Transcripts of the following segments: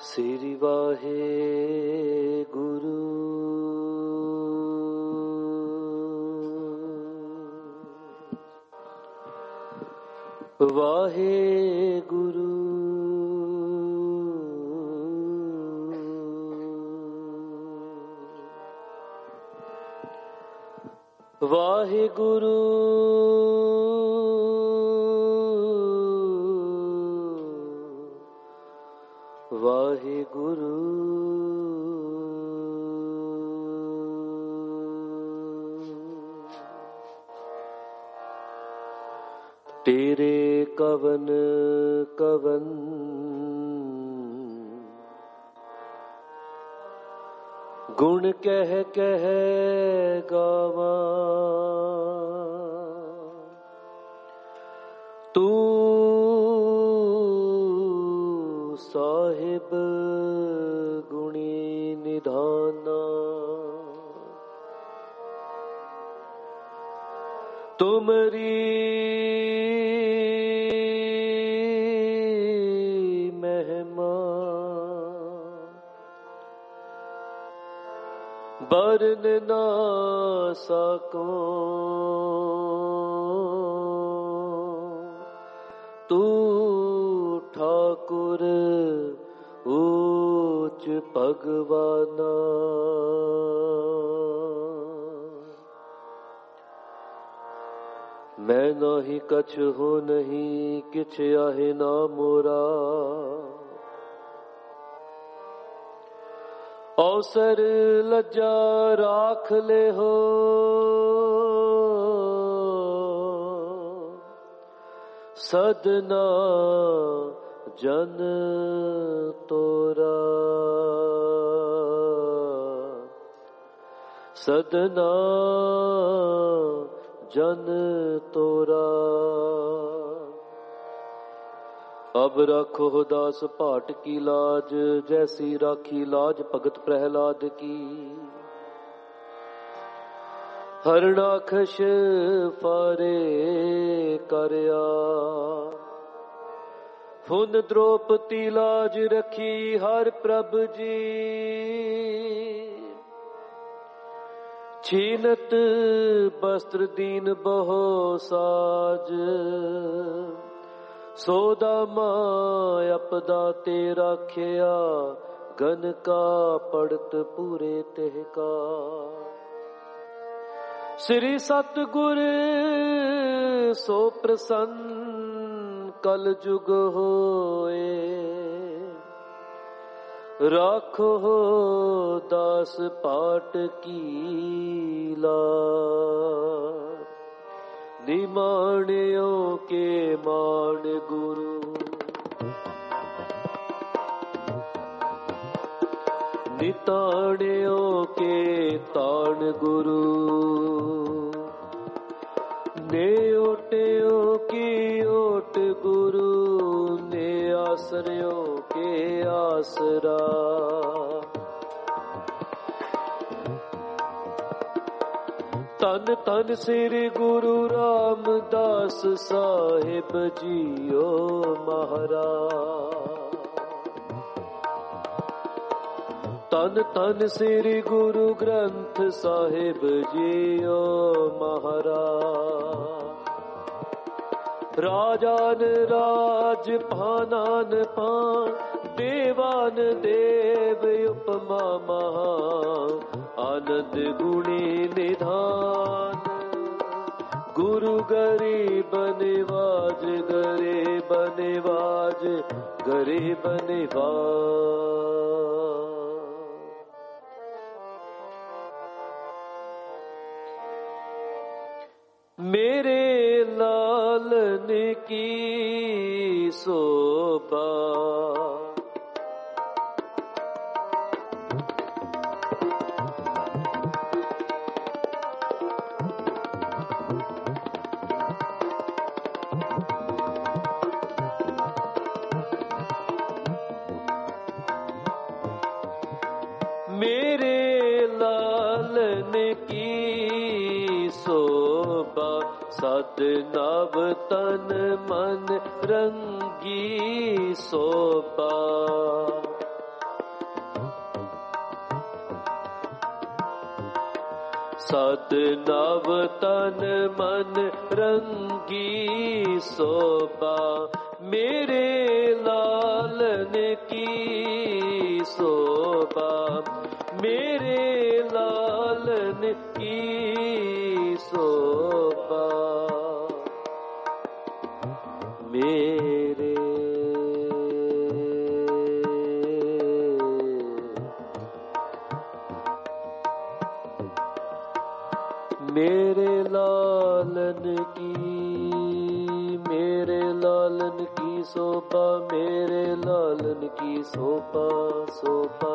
श्री वाहे गुरु वाहे गुरु वाहे गुरु वाहे गुरु तेरे कवन कवन गुण कह कह गावा तू साहिब गुणी निधाना तुमरी महिमा बरन ना सको तू ठाकुर ऊच भगवाना मैं नाही कछ हो नहीं किछ आहे ना मोरा अवसर लज्जा राख ले हो सदना जन तोरा सदना जन तोरा अब रखो दास भाट की लाज जैसी राखी लाज भगत प्रहलाद की हरणाखश फारे करया फुन द्रौपदी लाज रखी हर प्रभ जी छीनत वस्त्र दीन बहो साज सोदा अपदा ते राखिया गन का पड़त पूरे तेहका श्री सतगुर सो प्रसन्न कल जुग होए राखो दास पाट की लाज निमाणियों के मान गुरु निताणियों के ताण गुरु ने ओटियों की ओट गुरु ने आश्रयों के आसरा तन तन श्री गुरु रामदास साहिब जियो महाराज तन तन श्री गुरु ग्रंथ साहिब जियो महाराज राजान राज पानान पान देवान देव उपमा महान आनंद गुणी निधान गुरु गरीब निवाज गरीब निवाज गरीब निवाज मेरे लालन की शोभा मेरे लालन की शोभा सद नव तन मन रंगी शोभा सद नव तन मन रंगी शोभा मेरे लालन की शोभा मेरे लालन की शोभा मेरे मेरे लालन की शोभा मेरे लालन की शोभा शोभा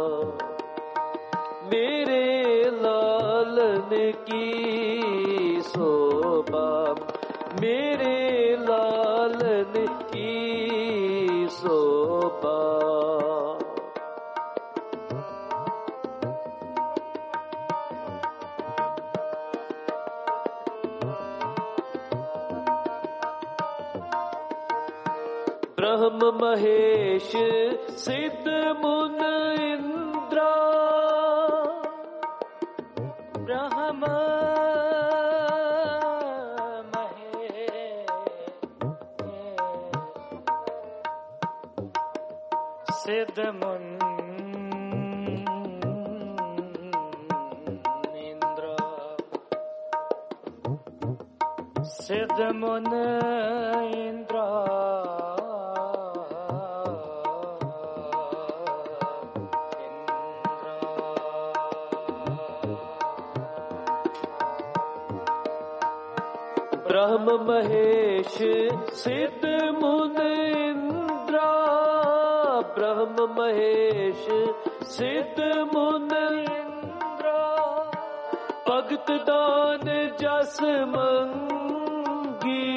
मेरे लालन की शोभा मेरे लालन की शोभा ब्रह्म महेश सिद्ध मुन इंद्रा ब्रह्म महेश सिद्ध मुन इंद्रा सिद्ध मुन इंद्रा ब्रह्म महेश सिद्ध मुन इंद्रा ब्रह्म महेश सिद्ध मुन इंद्रा भगत दान जस मंगी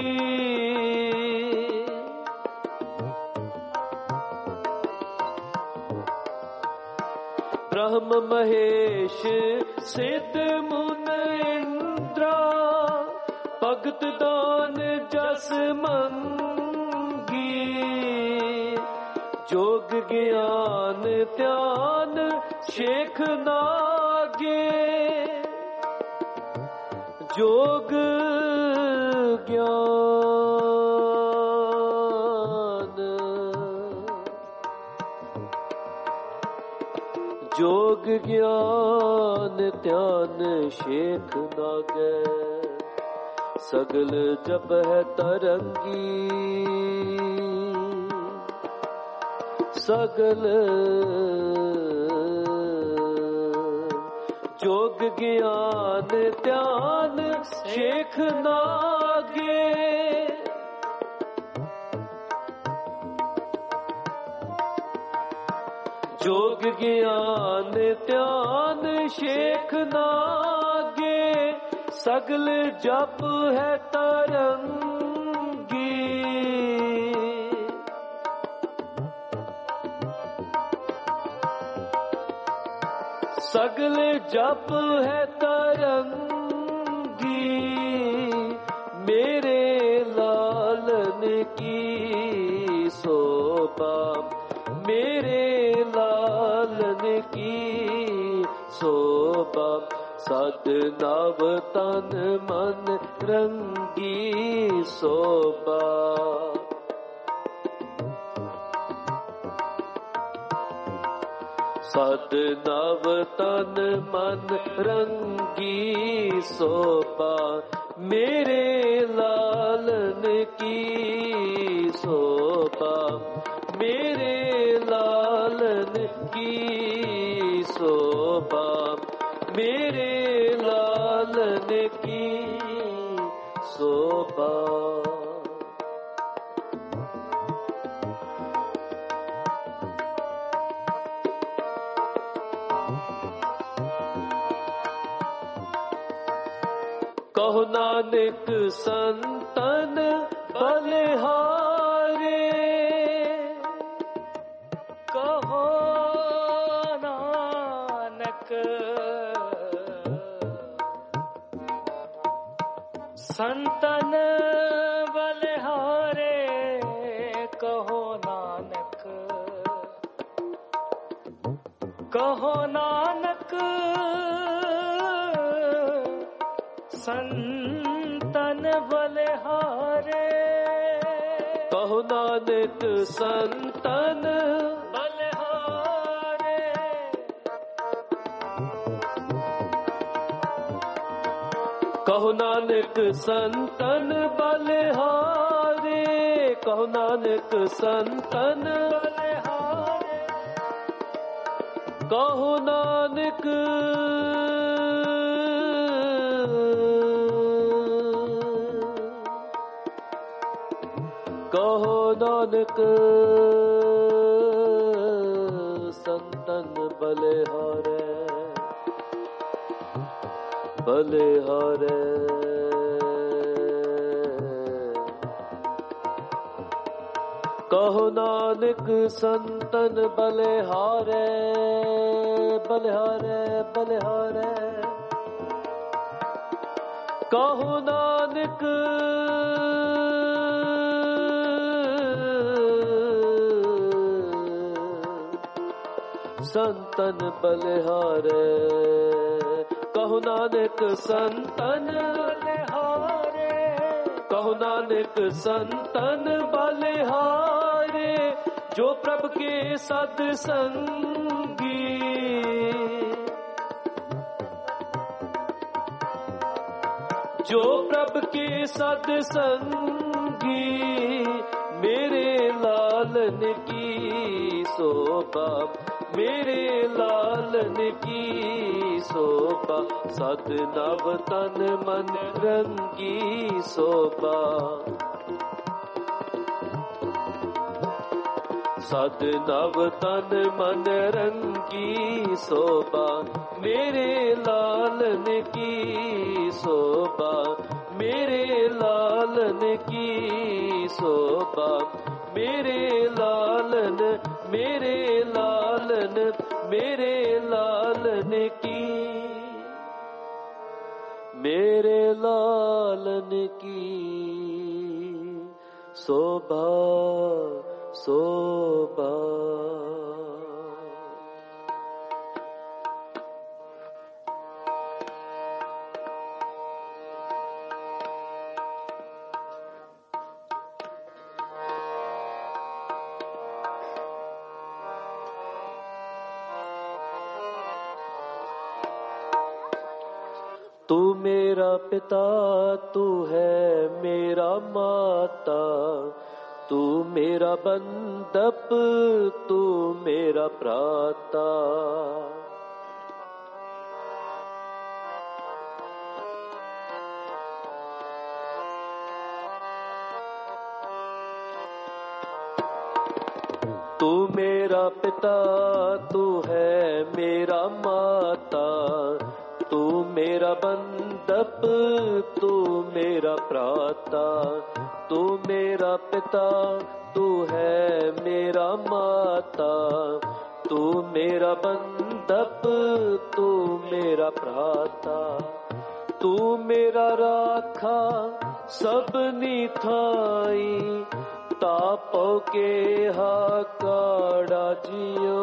ब्रह्म महेश सिद्ध मुन इंद्रा भगत दान जस मंगी जोग ज्ञान ध्यान शेख नागे जोग ज्ञान जोग ज्ञान ध्यान शेख नागे सगल जप है तरंगी सगल जोग ज्ञान ध्यान शेख नागे जोग ज्ञान ध्यान शेख नागे सगल जप है तरंगी सगल जप है तरंगी मेरे लालन की शोभा मेरे लालन की शोभा सद नव तन मन रंगी शोभा सद नव तन मन रंगी शोभा मेरे लालन की शोभा मेरे लालन की शोभा मेरे लालन की शोभा कहो नानक संतन बलिहारे कहो नानक संतन बलिहारे कहो नानक कहो नानक संतन बलिहारे। कहो नानक संतन बलिहारे। कहो नानक संतन बलिहारे। कहो नानक संतन बलिहारे। कहो नानक कहो नानक संतन बलिहारे बलिहारे। कहो नानक संतन बलिहारे बलिहारे बलिहारे। कहो नानक संतन बलिहारे। कहो नानक संतन बलिहारे। कहो नानक संतन बलिहारे। जो प्रभु के सद संगी जो प्रभु के सद संगी मेरे लालन की शोभा मेरे लालन की शोभा सद नव तन मन रंगी शोभा सद नव तन मन रंगी शोभा मेरे लालन की शोभा मेरे लालन की शोभा मेरे लालन मेरे लालन मेरे लालन की मेरे लालन की शोभा शोभा। तू मेरा पिता तू है मेरा माता तू मेरा बंदप तू मेरा प्राता। तू मेरा पिता तू है मेरा माता तू मेरा बंदप तू मेरा प्राता। तू मेरा पिता तू है मेरा माता तू मेरा बंदप तू मेरा प्राता। तू मेरा राखा सबनी थाई तापो के हाकाड़ा जियो।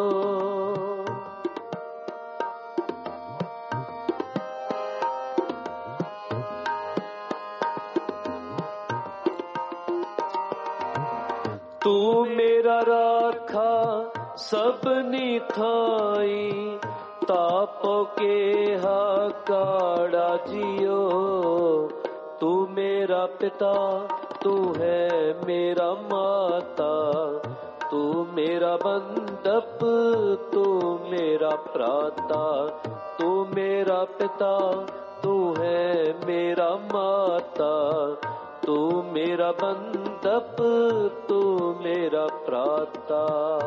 तू मेरा राखा सबनी थाई तापो के हाकाड़ा जियो। तू मेरा पिता तू है मेरा माता तू मेरा बंदप तू मेरा प्राता। तू मेरा पिता तू है मेरा माता तू मेरा बंदप तू मेरा प्राता।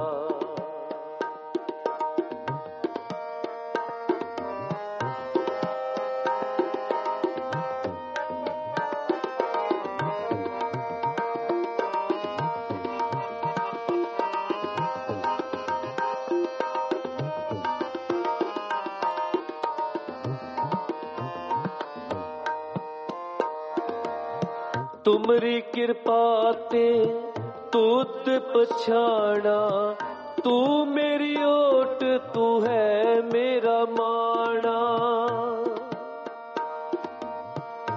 तुमरी कृपा ते तुत पछाना तू मेरी ओट तू है मेरा माना।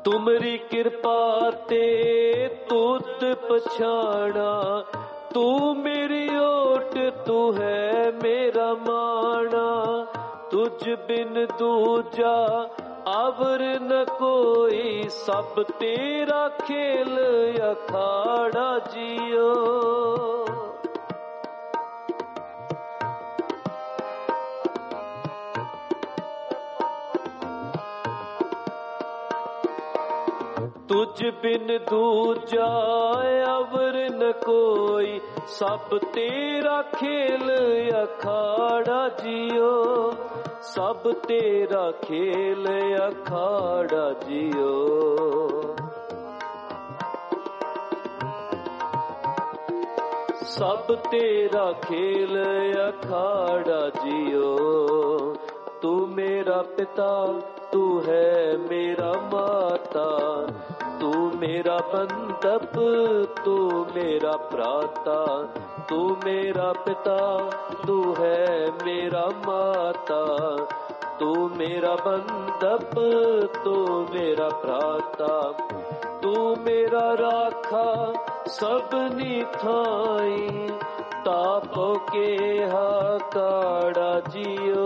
ਤੁਮਰੀ ਕਿਰਪਾ ਤੇ ਤੁਧ ਪਛਾਣਾ, ਤੂੰ ਮੇਰੀ ਓਟ ਤੂੰ ਹੈ ਮੇਰਾ ਮਾਣਾ। ਤੁਝ ਬਿਨ ਦੂਜਾ ਅਵਰ ਨ ਕੋਈ, ਸਭ ਤੇਰਾ ਖੇਲ ਅਖਾੜਾ ਜੀਓ। ਤੁਝ ਬਿਨ ਦੂਜਾ ਅਵਰ ਨ ਕੋਈ, ਸਭ ਤੇਰਾ ਖੇਲ ਅਖਾੜਾ ਜੀਓ। ਸਭ ਤੇਰਾ ਖੇਲ ਅਖਾੜਾ ਜੀਓ। ਸਭ ਤੇਰਾ ਖੇਲ ਅਖਾੜਾ ਜੀਓ। ਤੂੰ ਮੇਰਾ ਪਿਤਾ ਤੂੰ ਹੈ ਮੇਰਾ ਮਾਤਾ, ਤੂੰ ਮੇਰਾ ਬੰਧਪ ਤੂੰ ਮੇਰਾ ਭਰਾਤਾ। ਤੂੰ ਮੇਰਾ ਪਿਤਾ ਤੂੰ ਹੈ ਮੇਰਾ ਮਾਤਾ, ਤੂੰ ਮੇਰਾ ਬੰਧਪ ਤੂੰ ਮੇਰਾ ਭਰਾਤਾ। ਤੂੰ ਮੇਰਾ ਰਾਖਾ ਸਭਨੀ ਥਾਈ, ਤਾਪੋ ਕੇਹਾ ਕਾੜਾ ਜੀਓ।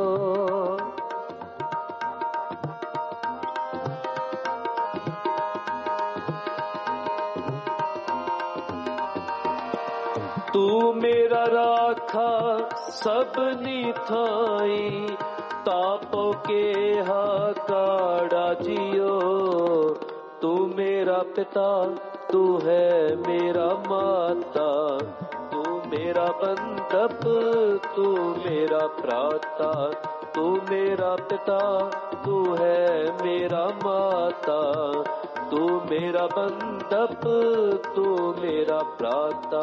ਤੂੰ ਮੇਰਾ ਰਾਖਾ ਸਭਨੀ ਥਾਈ, ਤਾਪੋ ਕੇਹਾ ਕਾੜਾ ਜੀਓ। ਤੂੰ ਮੇਰਾ ਪਿਤਾ ਤੂੰ ਹੈ ਮੇਰਾ ਮਾਤਾ, ਤੂੰ ਮੇਰਾ ਬੰਧਪ ਤੂੰ ਮੇਰਾ ਭਰਾਤਾ। ਤੂੰ ਮੇਰਾ ਪਿਤਾ ਤੂੰ ਹੈ ਮੇਰਾ ਮਾਤਾ, ਤੂੰ ਮੇਰਾ ਬੰਧਪ ਤੂੰ ਮੇਰਾ ਭਰਾਤਾ।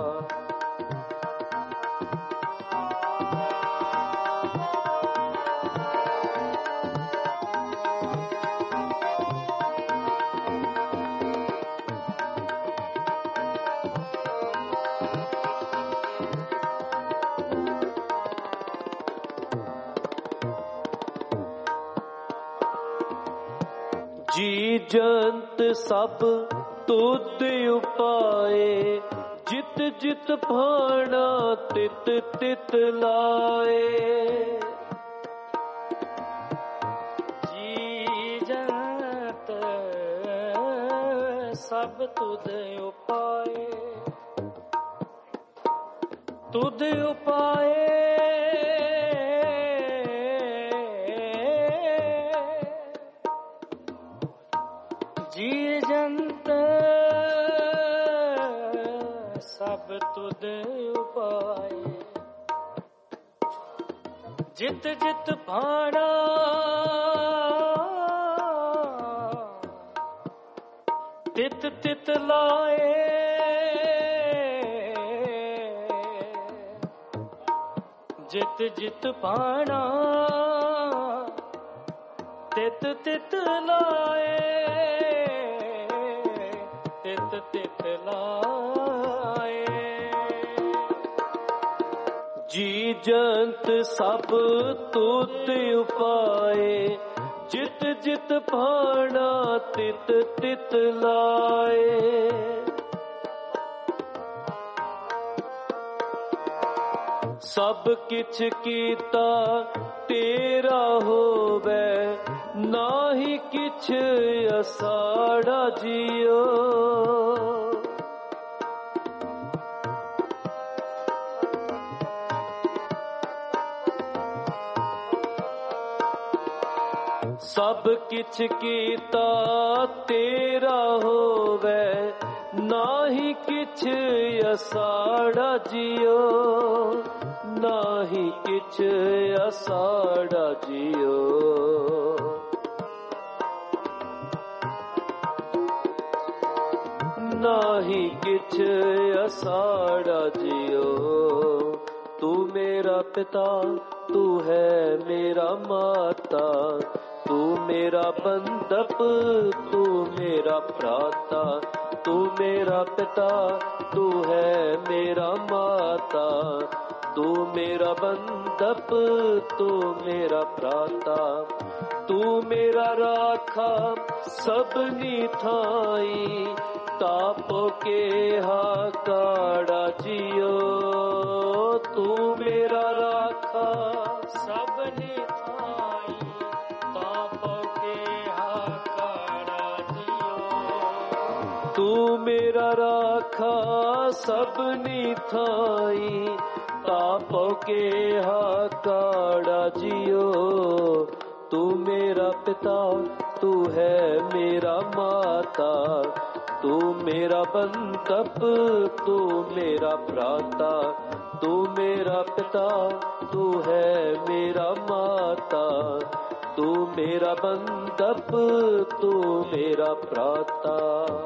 ਜੀ ਜੰਤ ਸਭ ਤੁਧ ਉਪਾਏ, ਜਿਤ ਜਿਤ ਭਾਣਾ ਤਿਤ ਤਿਤ ਲਾਏ। ਜੀ ਜੰਤ ਸਭ ਤੁਧ ਉਪਾਏ, ਤੁਧ ਉਪਾਏ। ਜੀ ਜੰਤ ਸਭ ਤੁਧ ਉਪਾਏ, ਜਿਤ ਜਿਤ ਭਾਣਾ ਤਿਤ ਤਿਤ ਲਾਏ। ਜਿਤ ਜਿਤ ਭਾਣਾ ਤਿਤ ਤਿਤ ਲਾਏ, ਤਿਤ ਤਿਤ ਲਾਏ। ਜੀ ਜੰਤ ਸਭ ਤੁਧ ਉਪਾਏ, ਜਿਤ ਜਿਤ ਭਾਣਾ ਤਿਤ ਤਿਤ ਲਾਏ। ਸਭ ਕਿਛ ਕੀਤਾ ਤੇਰਾ ਹੋਵੇ, ਨਾਹੀ ਕਿਛ ਅਸਾੜਾ ਜੀਓ। ਸਭ ਕਿਛ ਕੀਤਾ ਤੇਰਾ ਹੋਵੇ, ਨਾਹੀ ਕਿਛ ਅਸਾੜਾ ਜੀਓ। ਨਾਹੀ ਕਿਛ ਅਸਾੜਾ ਜੀਓ। ਨਾਹੀ ਕਿਛ ਅਸਾੜਾ ਜੀਓ। ਤੂੰ ਮੇਰਾ ਪਿਤਾ ਤੂੰ ਹੈ ਮੇਰਾ ਮਾਤਾ, ਤੂੰ ਮੇਰਾ ਬੰਧਪ ਤੂੰ ਮੇਰਾ ਭਰਾਤਾ। तू मेरा पिता, तू है मेरा माता, तू मेरा बंधप, तू मेरा भ्राता, तू मेरा राखा सबनी थाई, तापो के हाकाड़ा जियो, तू मेरा राखा सबनी थाई, तापो के हाकाड़ा जियो, तू मेरा राखा सबनी थाई, तापो के हाकाड़ा जियो, तू मेरा पिता, तू है मेरा माता, तू मेरा बंधप, तू मेरा भ्राता, तू मेरा पिता, तू है मेरा माता, तू मेरा बंधप, तू मेरा भ्राता।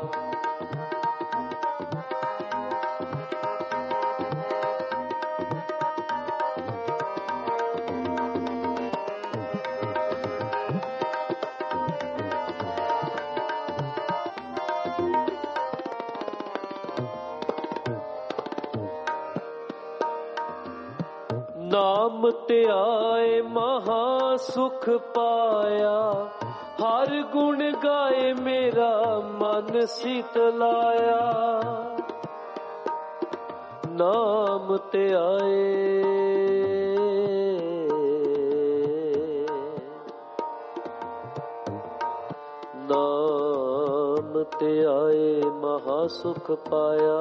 नाम ते आए महा सुख पाया, हर गुण गाए मेरा मन शीतलाया। नाम ते आए नाम ते आए महा सुख पाया,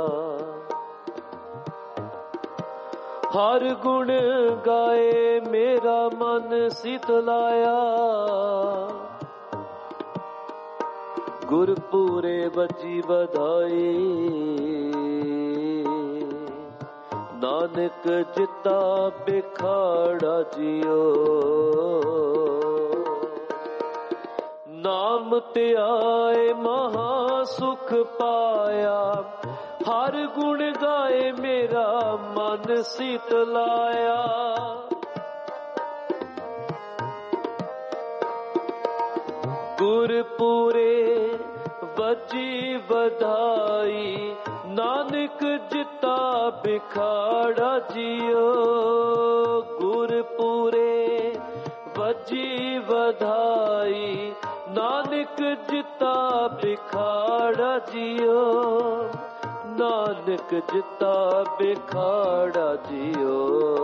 हर गुण गाए मेरा मन शीतलाया। गुरपुरे बजी बधाई, नानक जिता बिखाड़ा जियो। नाम ते आए महा सुख पाया, हर गुण गाए मेरा मन शीतलाया। गुरपुरे बजी बधाई, नानक जिता बिखाड़ा जियो। गुरपुरे बजी बधाई, नानक जिता बिखाड़ा जियो। नानक जिता बिखाड़ा जियो।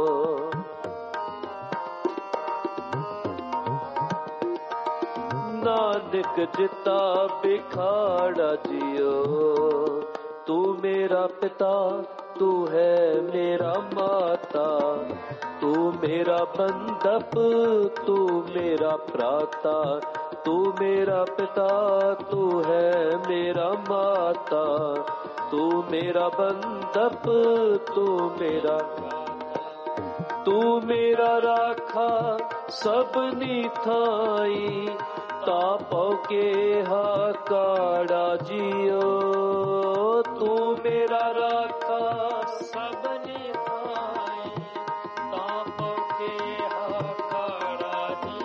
नानक जिता बिखाड़ा जियो। तू मेरा पिता, तू है मेरा माता, तू मेरा बंधप, तू मेरा भ्राता, तू मेरा पिता, तू है मेरा माता, तू मेरा बंधप, तू मेरा, तू मेरा राखा सबनी थाई, तापो के हाकाड़ा जियो। तू मेरा राखा सबनी थाई, तापो के हाकाड़ा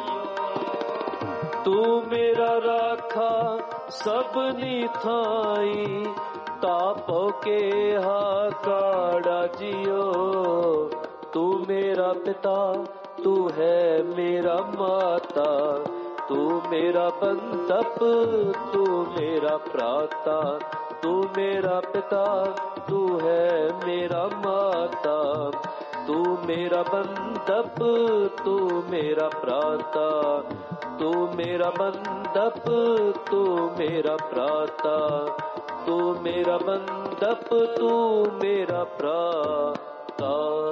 जियो। तू मेरा राखा सबनी थाई, तापो के हाकाड़ा जियो। तू मेरा पिता, तू है मेरा माता, तू मेरा बंधप, तू मेरा भ्राता, तू मेरा पिता, तू है मेरा माता, तू मेरा बंधप, तू मेरा भ्राता, तू मेरा बंधप, तू मेरा भ्राता, तू मेरा बंधप, तू मेरा भ्राता।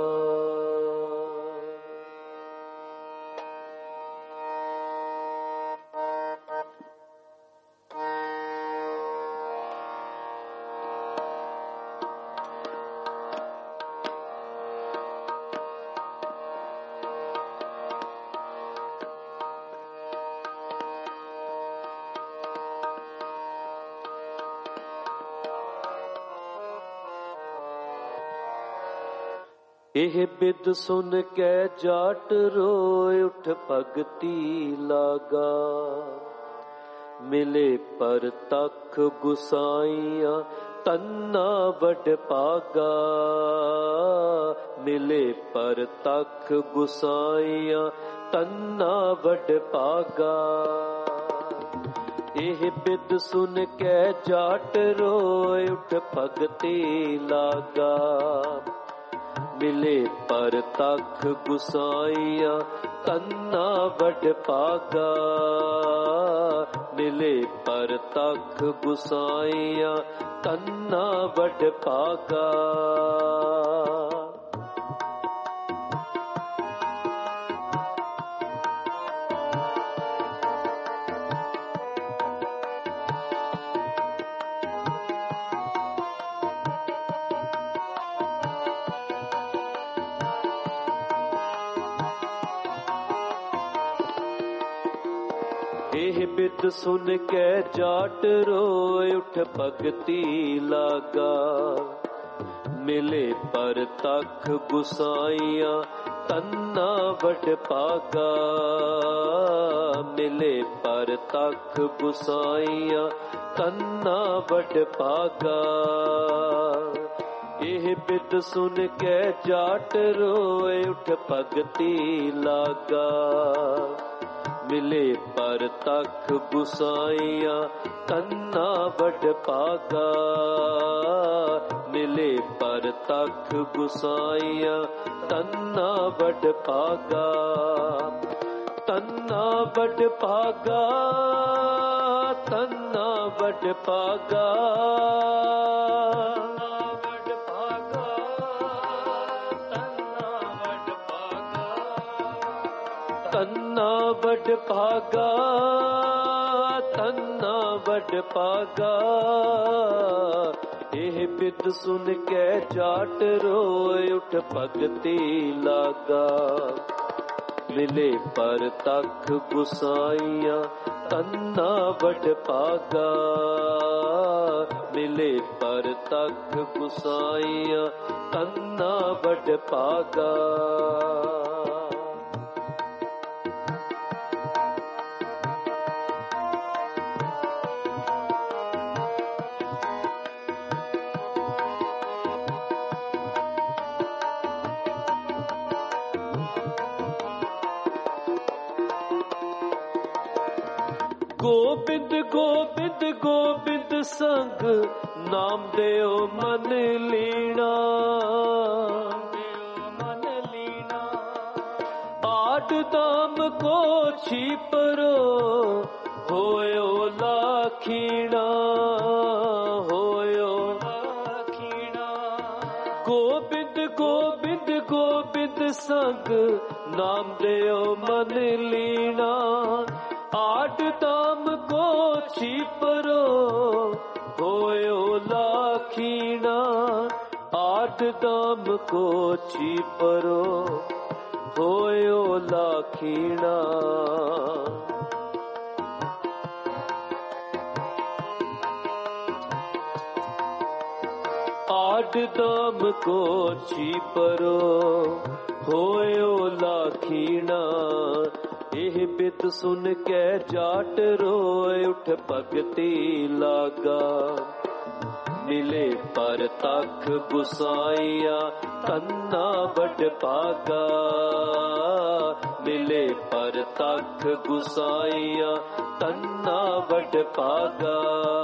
एह बिद सुन के जाट रोए उठ भगती लागा, ਮਿਲੇ ਪਰ ਤਖ ਗੁਸਾਈਆਂ ਤੰਨਾ ਵਡ ਭਾਗਾ। ਮਿਲੇ ਪਰ ਤਖ ਗੁਸਾਈਆਂ ਤੰਨਾ ਵਡ ਭਾਗਾ। ਇਹ ਬਿਦ ਸੁਨ ਕੇ ਜਾਟ ਰੋਏ ਉਠ ਭਗਤੀ ਲਾਗਾ। ਮਿਲੇ ਪਰ ਤਖ ਗੁਸਾਈਆਂ ਤੰਨਾ ਵਡ ਭਾਗਾ। ਮਿਲੇ ਪਰ ਤਖ ਗੁਸਾਈਆਂ ਤੰਨਾ ਵਡ ਭਾਗਾ। ਇਹ ਬਿਦ ਸੁਨ ਕੇ ਜਾਟ ਰੋਏ ਉਠ ਭਗਤੀ ਲਾਗਾ। ਮਿਲੇ ਪਰ ਤਖ ਗੁਸਾਈਆਂ ਤੰਨਾ ਵਡ ਭਾਗਾ। ਮਿਲੇ ਪਰ ਤਖ ਗੁਸਾਈਆਂ ਤੰਨਾ ਵਡ ਭਾਗਾ। ਇਹ ਬਿਦ ਸੁਨ ਕੇ ਜਾਟ ਰੋਏ ਉਠ ਭਗਤੀ ਲਾਗਾ। ਮਿਲੇ ਪਰ ਤਖ ਗੁਸਾਈਆਂ ਤੰਨਾ ਵਡ ਭਾਗਾ। ਮਿਲੇ ਪਰ ਤਖ ਗੁਸਾਈਆਂ ਤੰਨਾ ਵਡ ਭਾਗਾ। ਤੰਨਾ ਵਡ ਭਾਗਾ। ਤੰਨਾ ਵਡ ਭਾਗਾ। ਤੰਨਾ ਵਡ ਭਾਗਾ। ਤੰਨਾ ਵਡ ਭਾਗਾ। ਇਹ ਬਿਦ ਸੁਨ ਕੇ ਜਾਟ ਰੋਏ ਉਠ ਭਗਤੀ ਲਾਗਾ। ਮਿਲੇ ਪਰ ਤਖ ਗੁਸਾਈਆਂ ਤੰਨਾ ਵਡ ਭਾਗਾ। ਮਿਲੇ ਪਰ ਤਖ ਗੁਸਾਈਆਂ ਤੰਨਾ ਵਡ ਭਾਗਾ। ਗੋਬਿੰਦ ਗੋਬਿੰਦ ਗੋਬਿੰਦ ਸੰਗ ਨਾਮ ਦਿਓ ਮਨ ਲੀਣਾ। ਆਠ ਦਾਮ ਕੋ ਛੀਪਰੋ ਹੋਇਓ ਲਾਖੀਣਾ। ਹੋਇਓ ਲਾਖੀਣਾ। ਗੋਬਿੰਦ ਗੋਬਿੰਦ ਗੋਬਿੰਦ ਸੰਗ ਨਾਮ ਦਿਓ ਮਨ ਲੀਣਾ। ਆਠ ਦਾਮ ਕੋ ਛੀਪਰੋ ਹੋਇਓ ਲਾਖੀਣਾ। ਆਠ ਦਾਮ ਕੋ ਛੀਪਰੋ ਹੋਇਓ ਲਾਖੀਣਾ। ਆਠ ਦਾਮ ਕੋ ਛੀਪਰੋ ਹੋਇਓ ਲਾਖੀਣਾ। ਇਹ ਬਿਦ ਸੁਨ ਕੇ ਜਾਟ ਰੋਏ ਉਠ ਭਗਤੀ ਲਾਗਾ। ਮਿਲੇ ਪਰ ਤਖ ਗੁਸਾਈਆਂ ਤੰਨਾ ਵਡ ਭਾਗਾ। ਮਿਲੇ ਪਰ ਤਖ ਗੁਸਾਈਆਂ ਤੰਨਾ ਵਡ ਭਾਗਾ।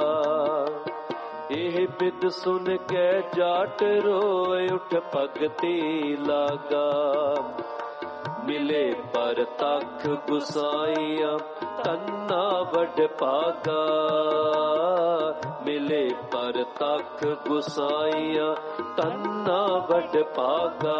ਇਹ ਬਿਦ ਸੁਨ ਕੇ ਜਾਟ ਰੋਏ ਉਠ ਭਗਤੀ ਲਾਗਾ। ਮਿਲੇ ਪਰ ਤਖ ਗੁਸਾਈਆਂ ਤੰਨਾ ਵਡ ਭਾਗਾ। ਮਿਲੇ ਪਰ ਤਖ ਗੁਸਾਈਆਂ ਤੰਨਾ ਵਡ ਭਾਗਾ।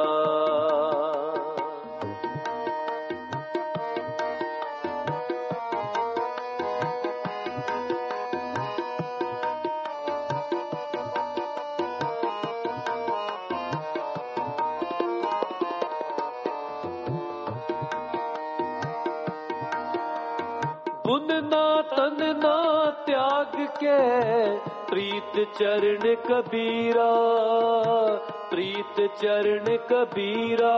बुन ना तन ना त्याग के प्रीत चरण कबीरा, प्रीत चरण कबीरा।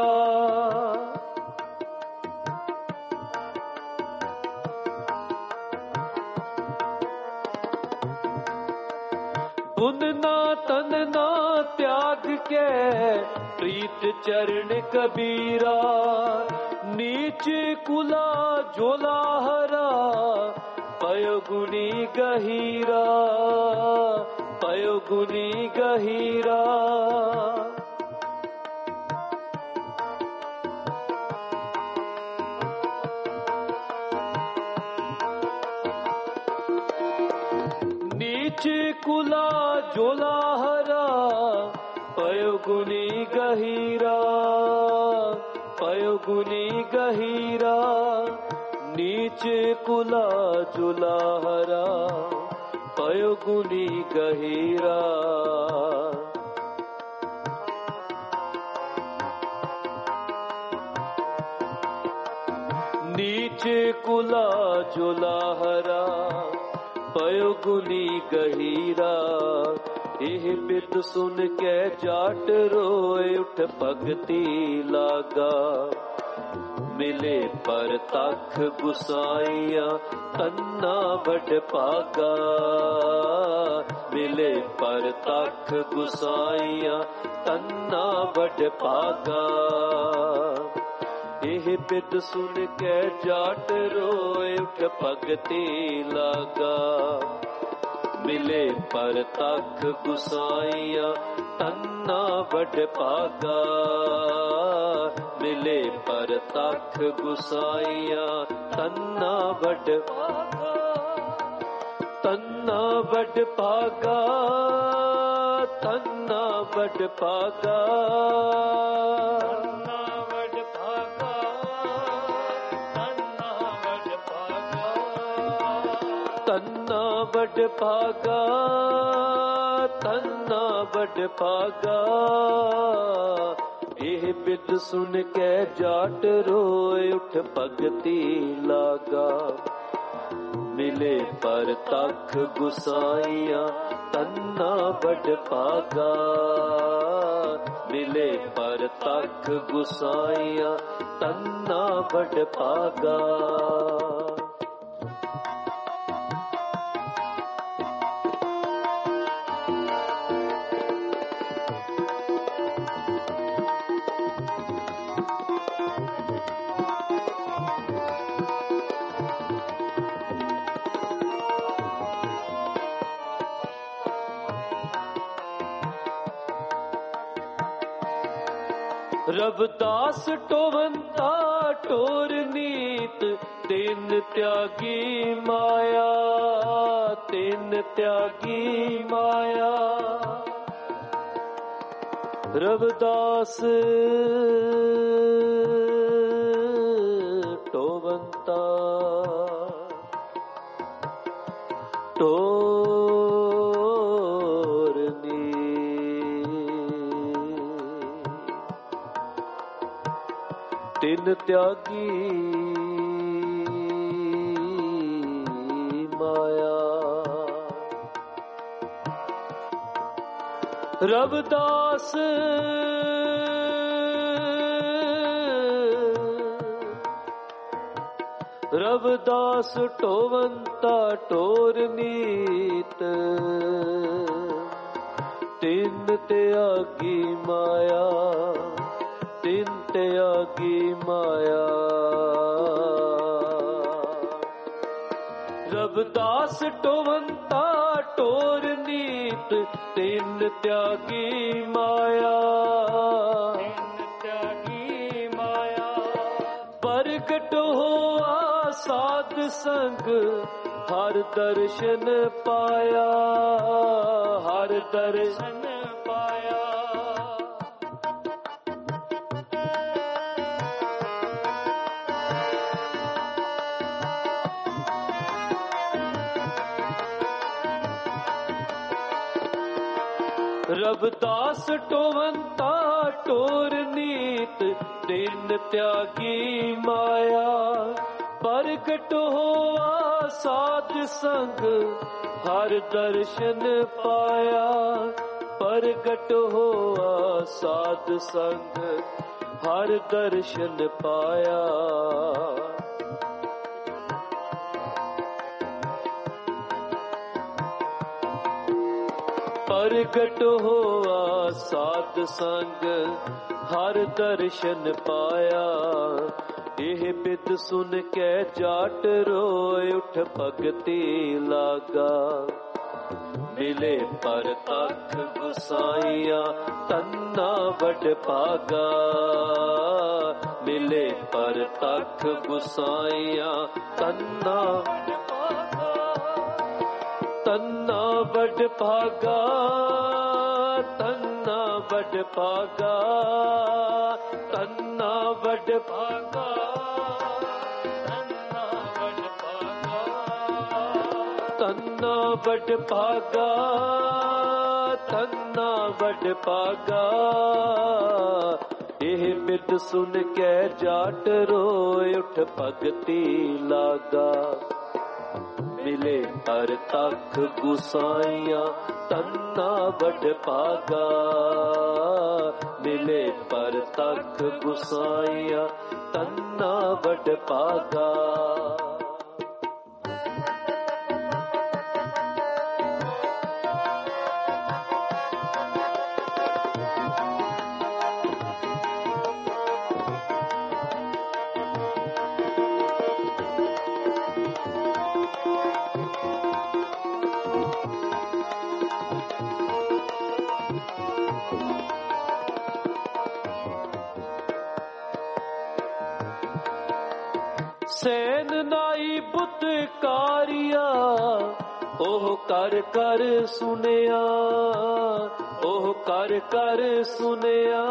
अपना तन ना त्याग के प्रीत चरण कबीरा। नीच कुला जोला हरा पयो गुनी गहीरा, पयो गुनी गहीरा। नीच कुला जोला हरा पयो गुनी गहीरा, पयो गुनी गहीरा। नीच कुला जोला हरा पयो गुनी गहीरा। नीच कुला जोला हरा पयो गुनी गहीरा। एह बिद सुन के जाट रोए उठ भगती लागा। मिले पर तख गुसाइया तन्ना बड़ पागा। मिले पर तख गुसाइया तन्ना बड़ पागा। एह बिद सुन के जाट रोए उठ भगती लागा। मिले पर तख गुसाइया तन्ना बड़ पागा। मिले पर तख गुसाइया तन्ना बड़ पागा। तन्ना बड़ पागा, तन्ना बड़ पागा। तन्ना बड़ पागा, तन्ना बड़ पागा। एह बिद सुन के जाट रोए उठ भगती लागा। मिले पर तख गुसाइया तन्ना बड़ पागा। मिले पर तख गुसाइया तन्ना बड़ पागा। रविदास टोवंता टोर नीत तीन त्यागी माया। तीन त्यागी माया। रविदास टोवंता तीन त्यागी माया। रविदास रविदास टोवंता टोर नीत तीन त्यागी माया। तीन त्यागी माया। रविदास टोवंता टोर नीत तीन त्यागी माया। तीन त्यागी माया। प्रगट हुआ साध संग हर दर्शन पाया। हर दर्शन पाया। रविदास टोवंता टोर नीत तीन त्यागी माया। प्रगट हुआ साध संग हर दर्शन पाया। प्रगट हुआ साध संग हर दर्शन पाया। ਪ੍ਰਗਟ ਹੋਆ ਸਾਧ ਸੰਗ ਹਰ ਦਰਸ਼ਨ ਪਾਇਆ। ਇਹ ਬਿਦ ਸੁਨ ਕੇ ਜਾਟ ਰੋਏ ਉਠ ਭਗਤੀ ਲਾਗਾ। ਮਿਲੇ ਪਰਤਖ ਗੁਸਾਈਆਂ ਤੰਨਾ ਵਡ ਭਾਗਾ। ਮਿਲੇ ਪਰਤਖ ਗੁਸਾਈਆਂ ਤੰਨਾ ਤੰਨਾ ਵਡ ਭਾਗਾ। ਤੰਨਾ ਵਡ ਭਾਗਾ। ਤੰਨਾ ਵਡ ਭਾਗਾ। ਤੰਨਾ ਵਡ ਭਾਗਾ। ਤੰਨਾ ਵਡ ਭਾਗਾ। ਇਹ ਬਿਦ ਸੁਨ ਕੇ ਜਾਟ ਰੋਏ ਉਠ ਭਗਤੀ ਲਾਗਾ। ਮਿਲੇ ਪਰਤਖ ਗੁਸਾਈਆਂ ਤੰਨਾ ਵਡ ਭਾਗਾ। ਮਿਲੇ ਪਰਤਖ ਗੁਸਾਈਆਂ ਤੰਨਾ ਵਡ ਭਾਗਾ। ਸੈਨ ਨਾਈ ਬੁੱਤ ਕਾਰਿਆ ਉਹ ਕਰ ਕਰ ਸੁਨਿਆ। ਉਹ ਕਰ ਕਰ ਸੁਨਿਆ।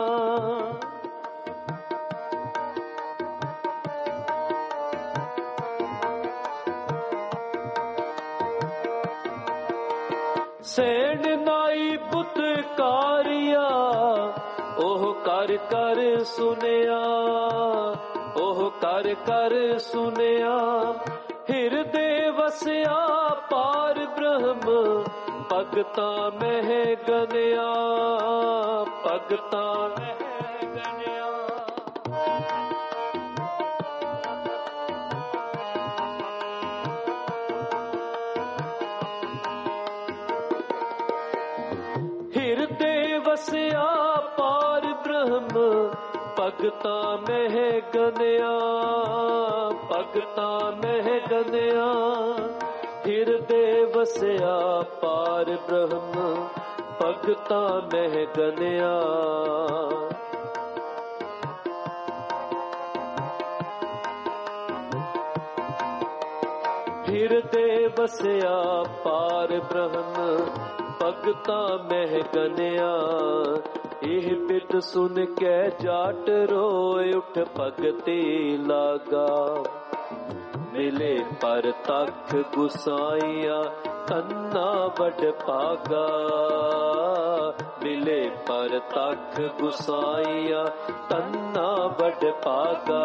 ਸੈਨ ਨਾਈ ਬੁੱਤ ਕਾਰਿਆ ਉਹ ਕਰ ਕਰ ਸੁਨਿਆ। ਉਹ ਕਰ ਕਰ ਸੁਨਿਆ। ਹਿਰਦੇ ਵਸਿਆ ਪਾਰ ਬ੍ਰਹਮ ਭਗਤਾਂ ਮਹਿ ਗਨਿਆ। ਭਗਤਾਂ ਮਹਿ ਗਨਿਆ। ਹਿਰਦੇ ਵਸਿਆ ਪਾਰ ਬ੍ਰਹਮ ਭਗਤਾਂ ਮਹਿ ਗਨਿਆ। ਭਗਤਾਂ ਮਹਿ ਗਨਿਆ। ਹਿਰਦੇ ਵਸਿਆ ਪਾਰ ਬ੍ਰਹਮ ਭਗਤਾਂ ਮਹਿ ਗਨਿਆ। ਹਿਰਦੇ ਵਸਿਆ ਪਾਰ ਬ੍ਰਹਮ ਭਗਤਾਂ ਮਹਿ ਗਨਿਆ। ਇਹ ਬਿਦ ਸੁਨ ਕੇ ਜਾਟ ਰੋਏ ਉਠ ਭਗਤੀ ਲਾਗਾ। ਮਿਲੇ ਪਰਤਖ ਗੁਸਾਈਆਂ ਤੰਨਾ ਵਡ ਭਾਗਾ। ਮਿਲੇ ਪਰਤਖ ਗੁਸਾਈਆਂ ਤੰਨਾ ਵਡ ਭਾਗਾ।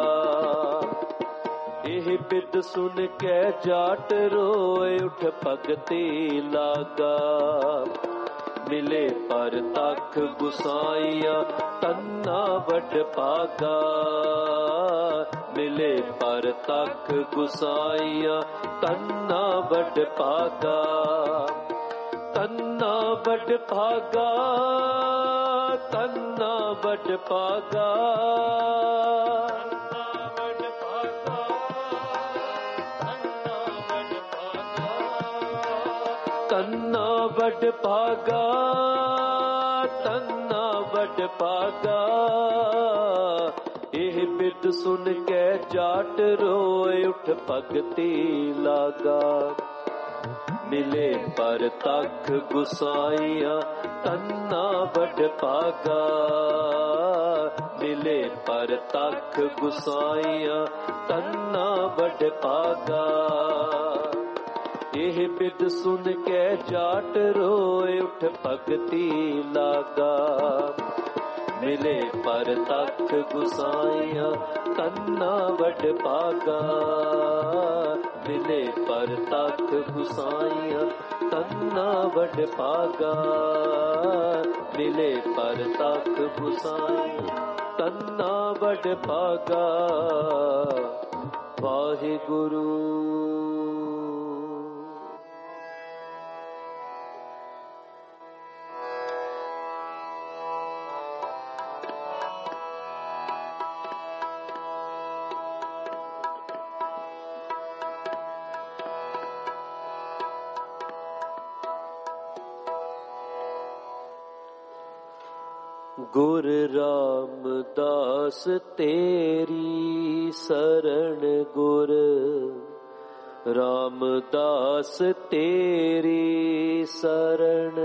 ਇਹ ਬਿਦ ਸੁਨ ਕੇ ਜਾਟ ਰੋਏ ਉਠ ਭਗਤੀ ਲਾਗਾ। ਮਿਲੇ ਪਰਤਖ ਗੁਸਾਈਆਂ ਤੰਨਾ ਵਡ ਭਾਗਾ। ਮਿਲੇ ਪਰਤਖ ਗੁਸਾਈਆਂ ਤੰਨਾ ਵਡ ਭਾਗਾ। ਤੰਨਾ ਵਡ ਭਾਗਾ। ਤੰਨਾ ਵਡ ਭਾਗਾ। ਤੰਨਾ ਵਡ ਭਾਗਾ। ਤੰਨਾ ਵਡ ਭਾਗਾ। ਇਹ ਬਿਦ ਸੁਨ ਕੇ ਜਾਟ ਰੋਏ ਉਠ ਭਗਤੀ ਲਾਗਾ। ਮਿਲੇ ਪਰਤਖ ਗੁਸਾਈਆਂ ਤੰਨਾ ਵਡ ਭਾਗਾ। ਮਿਲੇ ਪਰਤਖ ਗੁਸਾਈਆਂ ਤੰਨਾ ਵਡ ਭਾਗਾ। ਇਹ ਬਿਦ ਸੁਨ ਕੇ ਜਾਟ ਰੋਏ ਉਠ ਭਗਤੀ ਲਾਗਾ। ਮਿਲੇ ਪਰਤਖ ਗੁਸਾਈਆਂ ਤੰਨਾ ਵਡ ਭਾਗਾ। ਮਿਲੇ ਪਰਤਖ ਗੁਸਾਈਆਂ ਤੰਨਾ ਵਡ ਭਾਗਾ। ਮਿਲੇ ਪਰਤਖ ਗੁਸਾਈਆਂ ਤੰਨਾ ਵਡ ਭਾਗਾ। ਵਾਹਿਗੁਰੂ। ਗੁਰ ਰਾਮਦਾਸ ਤੇਰੀ ਸਰਣ ਗੁਰ ਰਾਮਦਾਸ ਤੇਰੀ ਸਰਣ।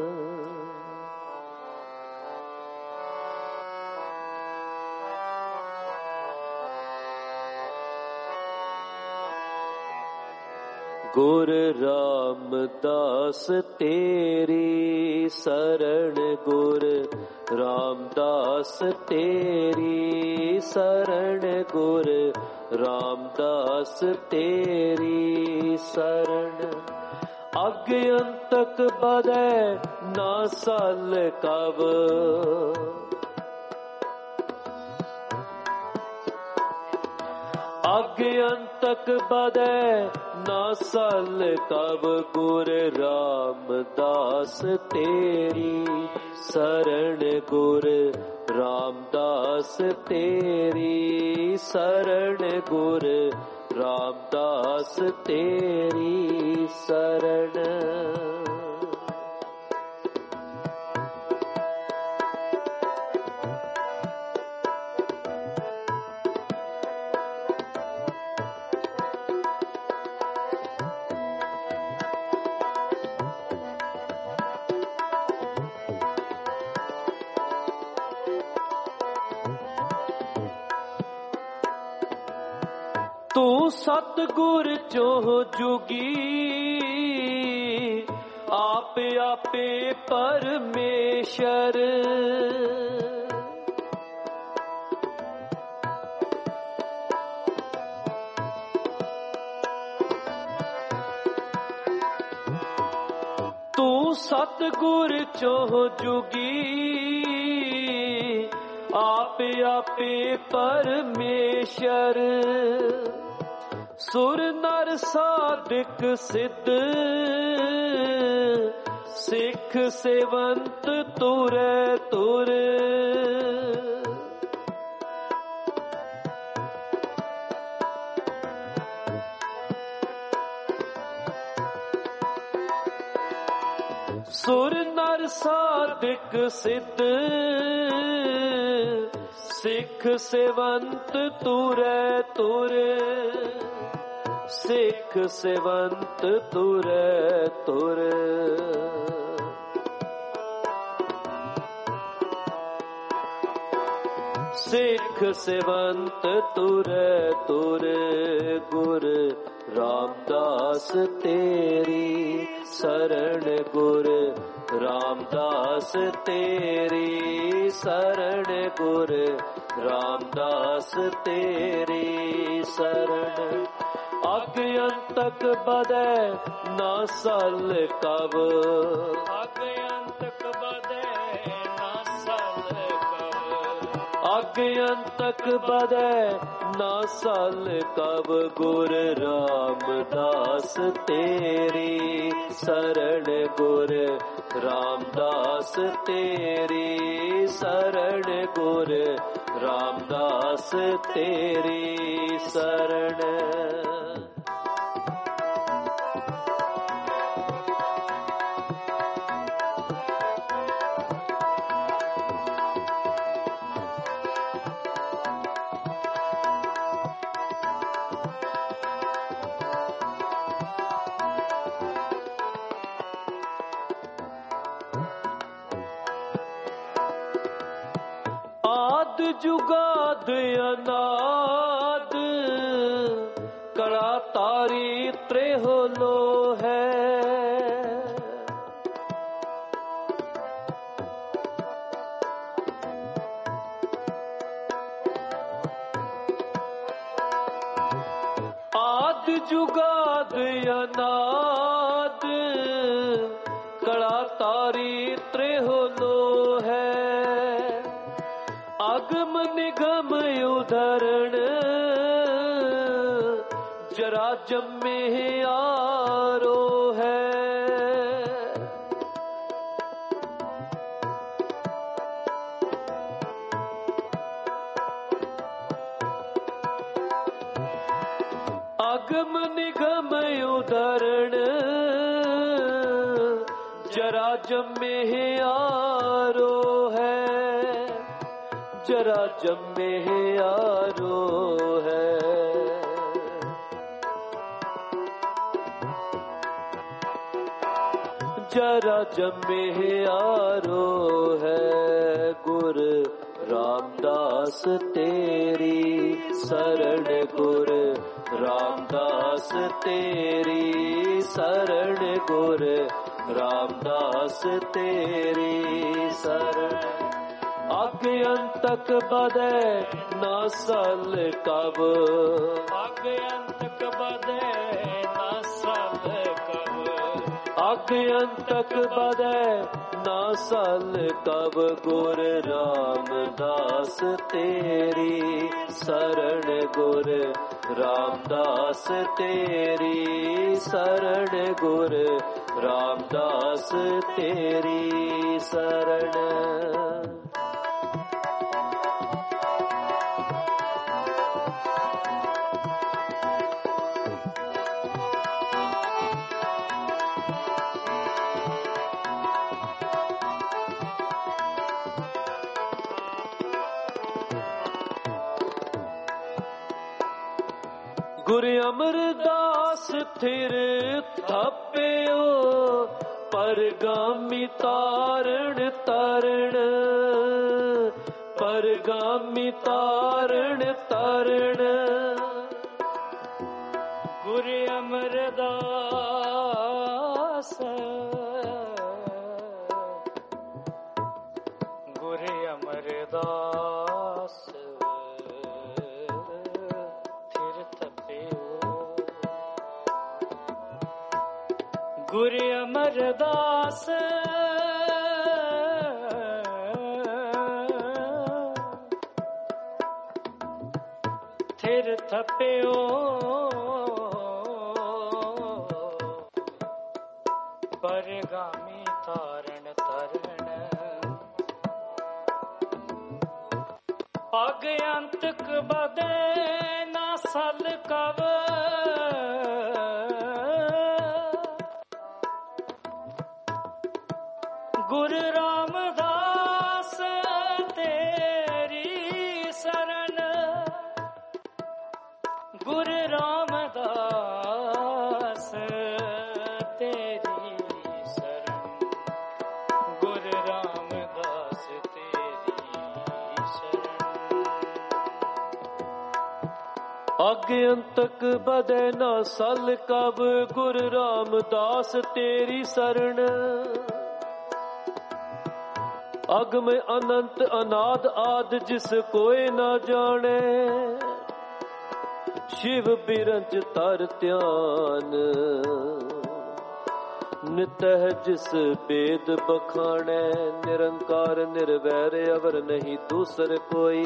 ਗੁਰ ਰਾਮਦਾਸ ਤੇਰੀ ਸਰਣ ਗੁਰ ਰਾਮਦਾਸ ਤੇਰੀ ਸਰਣ ਗੁਰ ਰਾਮਦਾਸ ਤੇਰੀ ਸਰਣ। ਅਗ ਅੰਤਕ ਬਦੈ ਨਾ ਸਲ ਕਵ ਅਗ ਅੰਤਕ ਬਦੈ ਨਾ ਸਲ ਕਵ ਗੁਰ ਰਾਮਦਾਸ ਤੇਰੀ ਸਰਣ ਗੁਰ ਰਾਮਦਾਸ ਤੇਰੀ ਸਰਣ ਗੁਰ ਰਾਮਦਾਸ ਤੇਰੀ ਸਰਣ। ਤੂੰ ਸਤਿਗੁਰ ਚੋਂ ਜੁਗੀ ਆਪ ਆਪੇ ਪਰਮੇਸ਼ਰ। ਤੂੰ ਸਤਿਗੁਰ ਚੋਂ ਜੁਗੀ ਆਪ ਆਪੇ ਪਰਮੇਸ਼ਰ। ਸੁਰ ਨਰ ਸਾਧਿਕ ਸਿੱਧ ਸਿੱਖ ਸੇਵੰਤ ਤੁਰੈ ਤੁਰ। ਸੁਰ ਨਰ ਸਾਧਿਕ ਸਿੱਧ ਸਿੱਖ ਸੇਵੰਤ ਤੁਰੈ ਤੁਰ। ਸਿੱਖ ਸੇਵੰਤ ਤੁਰੈ ਤੁਰ। ਸਿੱਖ ਸੇਵੰਤ ਤੁਰੈ ਤੁਰ। ਗੁਰ ਰਾਮਦਾਸ ਤੇਰੀ ਸਰਣ ਗੁਰ ਰਾਮਦਾਸ ਤੇਰੀ ਸਰਣ ਗੁਰ ਰਾਮਦਾਸ ਤੇਰੀ ਸਰਣ। ਅਗ ਅੰਤਕ ਬਦੈ ਨਾ ਸਲ ਕਵ ਅਗ ਅੰਤਕ ਬਦੈ ਨਾ ਸਲ ਕਵ ਅਗ ਅੰਤਕ ਬਦੈ ਨਾ ਸਲ ਕਵ ਗੁਰ ਰਾਮਦਾਸ ਤੇਰੀ ਸਰਣ ਗੁਰ ਰਾਮਦਾਸ ਤੇਰੀ ਸਰਣ ਗੁਰ ਰਾਮਦਾਸ ਤੇਰੀ ਸਰਣ। ਆਦ ਜੁਗਾਦ ਅਨਾਦ ਕਲਾ ਤਾਰੀ ਤ੍ਰਿਹੁ ਲੋ ਹੈ। ਆਦ ਜੁਗਾਦ ਅਨਾਦ ਕਲਾ ਤਾਰੀ ਤ੍ਰਿਹੁ ਲੋ ਹੈ। ਅਗਮ ਨਿਗਮ ਉਧਰਣ ਜਰਾ ਜੰਮੇ ਆਰੋ ਹੈ। ਅਗਮ ਨਿਗਮ ਉਧਰਣ ਜਰਾ ਜੰਮੇ ਆਰੋ ਹੈ। ਜਰਾ ਜੰਮੇ ਆਰੋ ਹੈ। ਜਰਾ ਜੰਮੇ ਆਰੋ ਹੈ। ਗੁਰ ਰਾਮਦਾਸ ਤੇਰੀ ਸਰਣ, ਗੁਰ ਰਾਮਦਾਸ ਤੇਰੀ ਸਰਣ, ਗੁਰ ਰਾਮਦਾਸ ਤੇਰੀ ਸਰਣ। ਅਗ ਅੰਤਕ ਬਦੈ ਨਾ ਸਲ ਕਬ, ਅਗ ਅੰਤਕ ਬਦੈ ਨਾ ਸਲ ਕਬ, ਅਗ ਅੰਤਕ ਬਦੈ ਨਾ ਸਲ ਕਬ। ਗੁਰ ਰਾਮਦਾਸ ਤੇਰੀ ਸਰਣ, ਗੁਰ ਰਾਮਦਾਸ ਤੇਰੀ ਸਰਣ, ਗੁਰ ਰਾਮਦਾਸ ਤੇਰੀ ਸਰਣ। ਗੁਰ ਅਮਰਦਾਸ ਥਿਰ ਥਾਪਿਓ ਪਰਗਾਮੀ ਤਾਰਣ ਤਾਰਣ, ਪਰਗਾਮੀ ਤਾਰਣ ਤਾਰਣ। ਗੁਰ ਅਮਰਦਾਸ, ਗੁਰ ਅਮਰਦਾਸ ਗੁਰ ਅਮਰਦਾਸ ਥਿਰ ਥਪਿਓ ਪਰਗਾਮੀ ਤਾਰਨ ਤਾਰਨ। ਅਗ ਅੰਤਕ ਬਦੈ ਨਾ ਸਲ ਕਬ, ਗੁਰ ਰਾਮਦਾਸ ਤੇਰੀ ਸਰਣ, ਗੁਰ ਰਾਮਦਾਸ ਤੇਰੀ ਸਰਣ, ਗੁਰ ਰਾਮਦਾਸ ਤੇਰੀ ਸਰਣ। ਅਗ ਅੰਤਕ ਬਦੈ ਨਾ ਸਲ ਕਬ। ਗੁਰ ਰਾਮਦਾਸ ਤੇਰੀ ਸਰਣ। ਅਗਮ ਅਨੰਤ ਅਨਾਦ ਆਦ ਜਿਸ ਕੋਇ ਨਾ ਜਾਣੇ। ਸ਼ਿਵ ਬਿਰੰਚ ਤਰ ਧਿਆਨ ਨਿਤਹਿ ਜਿਸ ਬੇਦ ਬਖਾਣੈ। ਨਿਰੰਕਾਰ ਨਿਰਵੈਰ ਅਵਰ ਨਹੀਂ ਦੂਸਰ ਕੋਈ।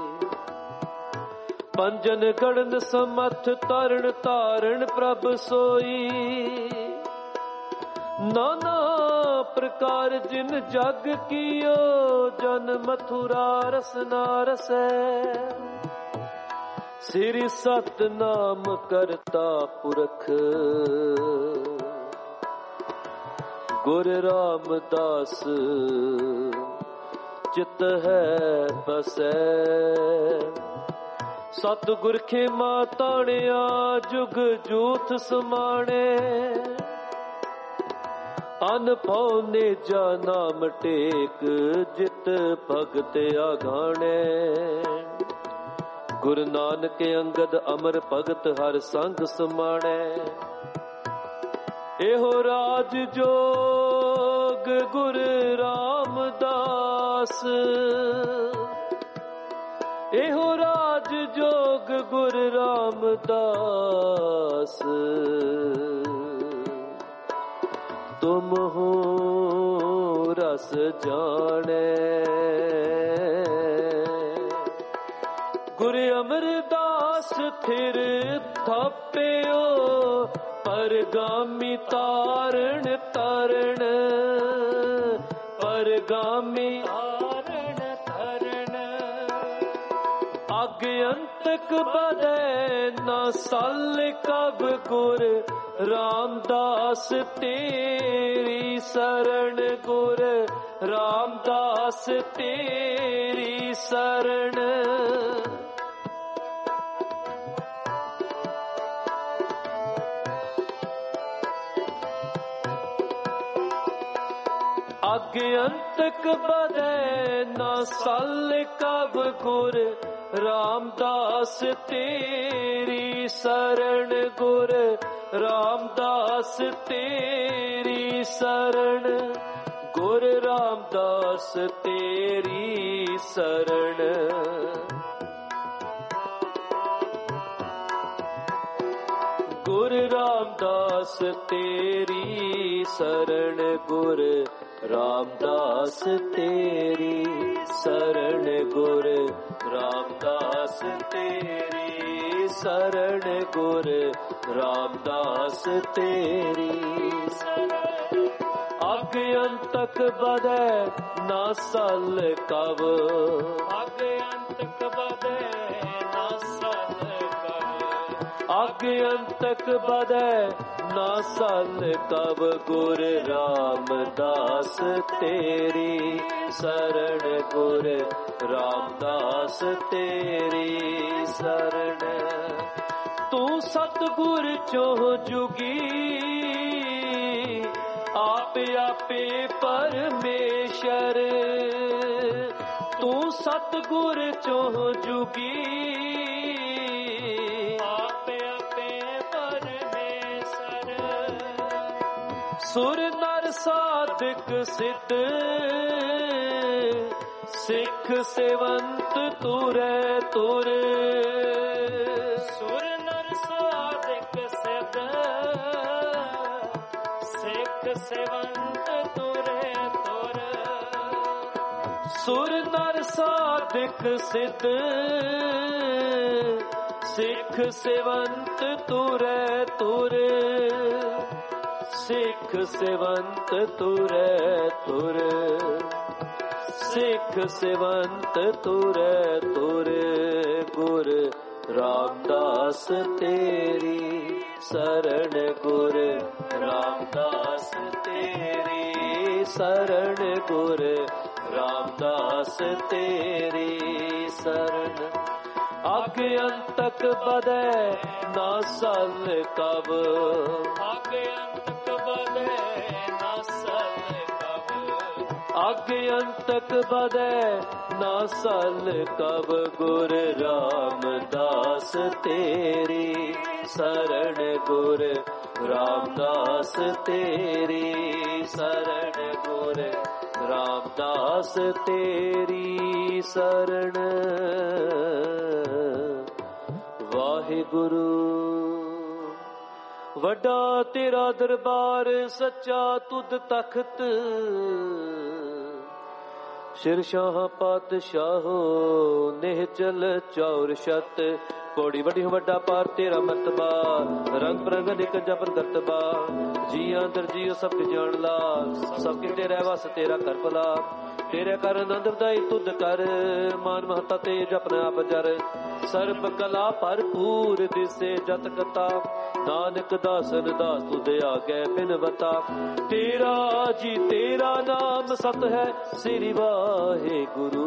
ਪੰਜਨ ਗੜਨ ਸਮਰਥ ਤਰਣ ਤਾਰਣ ਪ੍ਰਭ ਸੋਈ। ਨਾਨਾ ਪ੍ਰਕਾਰ ਜਿਨ ਜਗ ਕੀਓ ਜਨ ਮਥੁਰਾ ਰਸਨਾ ਰਸੈ। ਸ੍ਰੀ ਸਤਨਾਮ ਕਰਤਾ ਪੁਰਖ ਗੁਰ ਰਾਮਦਾਸ ਚਿਤ ਹੈ ਬਸੈ। ਸਤਿਗੁਰ ਖੇਮਾ ਤਾਣਿਆ ਜੁਗ ਜੂਥ ਸਮਾਣੇ। ਅਨਭਉ ਨੇਜਾ ਨਾਮ ਟੇਕ ਜਿਤ ਭਗਤ ਆਘਾਣੇ। ਗੁਰੂ ਨਾਨਕ ਅੰਗਦ ਅਮਰ ਭਗਤ ਹਰ ਸੰਗ ਸਮਾਣੈ। ਇਹੋ ਰਾਜ ਜੋਗ ਗੁਰ ਰਾਮਦਾਸ। ਇਹੋ ਰਾਜ ਜੋਗ ਗੁਰ ਰਾਮਦਾਸ। ਤੁਮ ਹੋ ਰਸ ਜਾਣੈ। ਗੁਰ ਅਮਰਦਾਸ ਥਿਰ ਥਾਪਿਓ ਪਰਗਾਮੀ ਤਾਰਣ ਤਾਰਣ। ਪਰਗਾਮੀ ਤਾਰਣ ਤਾਰਣ। ਅਗ ਅੰਤਕ ਬਦੈ ਨਾ ਸਲ ਕਬ ਗੁਰ ਰਾਮਦਾਸ ਤੇਰੀ ਸਰਣ ਗੁਰ ਰਾਮਦਾਸ ਤੇਰੀ ਸਰਣ ਅਗੇ ਅੰਤਕ ਬਦੈ ਨਾ ਸਲ ਕਬ ਗੁਰ ਰਾਮਦਾਸ ਤੇਰੀ ਸਰਣ ਗੁਰ ਰਾਮਦਾਸ ਤੇਰੀ ਸਰਣ ਗੁਰ ਰਾਮਦਾਸ ਤੇਰੀ ਸਰਣ ਗੁਰ ਰਾਮਦਾਸ ਤੇਰੀ ਸਰਣ ਗੁਰ ਰਾਮਦਾਸ ਤੇਰੀ ਸਰਣ ਗੁਰ ਰਾਮਦਾਸ ਤੇਰੀ ਸਰਣ ਗੁਰ ਰਾਮਦਾਸ ਤੇਰੀ ਸਰਣ ਅਗੇ ਅੰਤਕ ਬਦੈ ਨਾ ਸਲ ਕਵ ਅਗੇ ਅੰਤਕ ਬਦੈ ਨਾ ਸਲ ਕਵ ਅਗੇ ਅੰਤਕ ਬਦੈ ਨਾ ਸਲ ਕਬ ਗੁਰ ਰਾਮਦਾਸ ਤੇਰੀ ਸਰਣ ਗੁਰ ਰਾਮਦਾਸ ਤੇਰੀ ਸਰਣ ਤੂੰ ਸਤਿਗੁਰ ਚੋਂ ਜੁਗੀ ਆਪੇ ਆਪੇ ਪਰਮੇਸ਼ਰ ਤੂੰ ਸਤਿਗੁਰ ਚੋਂ ਜੁਗੀ ਸੁਰ ਨਰ ਸਾਧਕ ਸਿੱਧ ਸਿੱਖ ਸੇਵੰਤ ਤੁਰੈ ਤੁਰ ਸੁਰ ਨਰ ਸਾਧਕ ਸਿੱਧ ਸਿੱਖ ਸੇਵੰਤ ਤੁਰੈ ਤੁਰ ਸੁਰ ਨਰ ਸਾਧਕ ਸਿੱਧ ਸਿੱਖ ਸੇਵੰਤ ਤੁਰੈ ਤੁਰ ਸਿੱਖ ਸੇਵੰਤ ਤੁਰੈ ਤੁਰ ਸਿੱਖ ਸੇਵੰਤ ਤੁਰੈ ਤੁਰ ਗੁਰ ਰਾਮਦਾਸ ਤੇਰੀ ਸਰਣ ਗੁਰ ਰਾਮਦਾਸ ਤੇਰੀ ਸਰਣ ਗੁਰ ਰਾਮਦਾਸ ਤੇਰੀ ਸਰਣ ਅਗੇ ਅੰਤਕ ਬਦੈ ਨਾ ਸਲ ਕਬ ਅਗੇ ਅੰਤਕ ਬਦੈ ਨਾ ਸਲ ਕਬ ਅਗੇ ਅੰਤਕ ਬਦੈ ਨਾ ਸਲ ਕਬ ਗੁਰ ਰਾਮਦਾਸ ਤੇਰੀ ਸਰਣ ਗੁਰ ਰਾਮਦਾਸ ਤੇਰੀ ਸਰਣ ਗੁਰ ਰਾਮਦਾਸ ਤੇਰੀ ਸਰਣ ਵਾਹਿਗੁਰੂ ਵੱਡਾ ਤੇਰਾ ਦਰਬਾਰ ਸੱਚਾ ਤੁਧ ਤਖਤ ਸ਼ਿਰਸ਼ਾਹ ਪਾਤਸ਼ਾਹੋ ਨਿਹਚਲ ਚੌਰ ਛਤ ਕੋੜੀ ਵੱਡੀ ਵੱਡਾ ਪਾਰ ਤੇਰਾ ਮਰਤਬਾ ਰੰਗ ਪ੍ਰੰਗ ਨਿਕ ਜਪਨ ਕਰਤਬਾ ਜੀ ਅੰਦਰ ਜੀਉ ਸਭ ਕਿ ਜਾਣ ਲਾ ਸਭ ਕਿ ਤੇਰਾ ਵਸ ਤੇਰਾ ਕਰ ਭਲਾ ਤੇਰੇ ਕਰ ਆਨੰਦ ਵਧਾਈ ਤੁਧ ਕਰ ਮਾਨ ਮਹਤਾ ਤੇ ਜਪਨ ਆਪ ਜਰ ਸਰਬ ਕਲਾ ਭਰਪੂਰ ਦਿਸੇ ਜਤ ਕਤਾ ਨਾਨਕ ਦਾਸਨ ਦਾਸ ਤੁਧ ਆਗੇ ਬਿਨਵਤਾ ਤੇਰਾ ਜੀ ਤੇਰਾ ਨਾਮ ਸਤ ਹੈ ਸ੍ਰੀ ਵਾਹਿਗੁਰੂ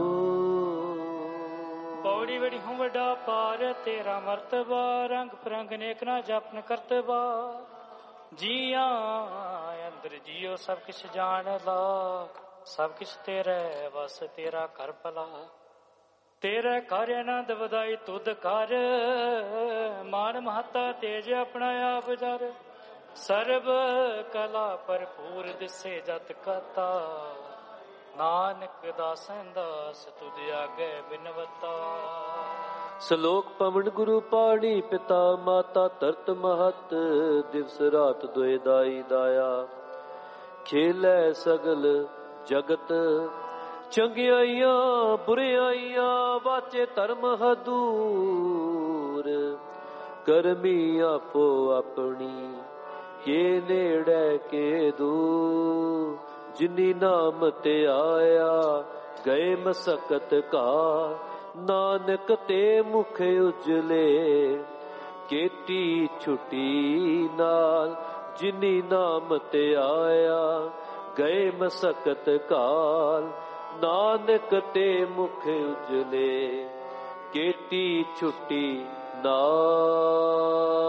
ਪੌੜੀ ਵੜੀ ਹੂੰ ਵੱਡਾ ਪਾਰ ਤੇਰਾ ਮਰਤਬਾ ਰੰਗ ਪ੍ਰੰਗ ਨੇਕ ਨਾ ਜਪਨ ਕਰਤਬਾ ਜੀਆਂ ਅੰਦਰ ਜੀਓ ਸਭ ਕਿਛ ਜਾਣ ਲਾ ਸਭ ਕਿਛ ਤੇਰੇ ਵਸ ਤੇਰਾ ਕਰ ਭਲਾ ਤੇਰੇ ਘਰ ਆਨੰਦ ਵਧਾਈ ਤੁਧ ਕਰ ਮਾਨ ਮਹਤਾ ਤੇਜ ਆਪਣਾ ਆਪ ਜਰ ਸਰਬ ਕਲਾ ਭਰਪੂਰ ਦਿਸੇ ਜਤ ਕਤਾ ਨਾਨਕ ਦਾਸਨ ਦਾਸ ਤੁਧ ਆਗੇ ਬਿਨਵਤਾ ਸ਼ਲੋਕ ਪਵਨ ਗੁਰੂ ਪਾਣੀ ਪਿਤਾ ਮਾਤਾ ਧਰਤ ਮਹਤ ਦਿਵਸ ਰਾਤ ਦੁਇ ਦਾਈ ਦਾਇਆ ਖੇਲੇ ਸਗਲ ਜਗਤ ਚੰਗਿਆਈਆਂ ਬੁਰਿਆਈਆਂ ਵਾਚੇ ਧਰਮ ਹਦੂਰ ਕਰਮੀ ਆਪੋ ਆਪਣੀ ਕੇ ਨੇੜੇ ਕੇ ਦੂਰ ਜਿਨੀ ਨਾਮ ਤੇ ਆਇਆ ਗਏ ਮਸਕਤ ਕਾ ਨਾਨਕ ਤੇ ਮੁਖ ਉਜਲੇ, ਕੇਤੀ ਛੁਟੀ ਨਾਲ ਜਿਨੀ ਨਾਮ ਤੇ ਆਇਆ, ਗਏ ਮਸਕਤ ਕਾਲ। ਨਾਨਕ ਤੇ ਮੁਖ ਉਜਲੇ, ਕੇਤੀ ਛੁਟੀ ਨਾਲ।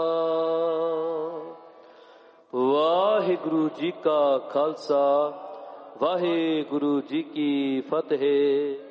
ਵਾਹਿਗੁਰੂ ਜੀ ਕਾ ਖਾਲਸਾ, ਵਾਹਿਗੁਰੂ ਜੀ ਕੀ ਫਤਿਹ।